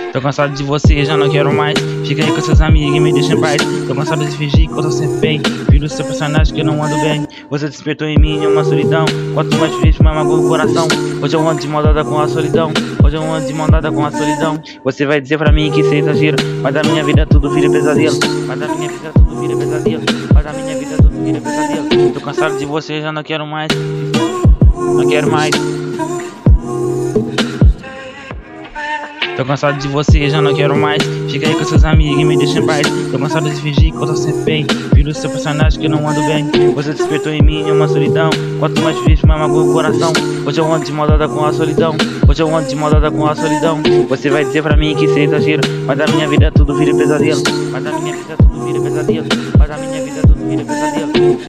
Tô cansado de você, já não quero mais. Fica aí com seus amigos e me deixa em paz. Tô cansado de fingir que eu tô sempre bem. Filho do seu personagem que eu não ando bem. Você despertou em mim uma solidão. Quanto mais feliz, mais magoa o coração. Hoje eu ando de mão dada com a solidão. Hoje eu ando de mão dada com a solidão. Você vai dizer pra mim que isso é exagero, mas da minha vida tudo vira pesadelo. Mas da minha vida tudo vira pesadelo. Mas da minha vida tudo vira pesadelo. Tô cansado de você, já não quero mais. Não quero mais. Tô cansado de você, já não quero mais. Fica aí com seus amigos e me deixa em paz. Tô cansado de fingir que eu tô sempre bem. Filho do seu personagem que eu não ando bem. Você despertou em mim uma solidão. Quanto mais feliz, mais magoa o coração. Hoje eu ando de mão dada com a solidão. Hoje eu ando de mão dada com a solidão. Você vai dizer pra mim que isso é exagero, mas da minha vida tudo vira pesadelo. Mas da minha vida tudo vira pesadelo. Mas da minha vida tudo vira pesadelo.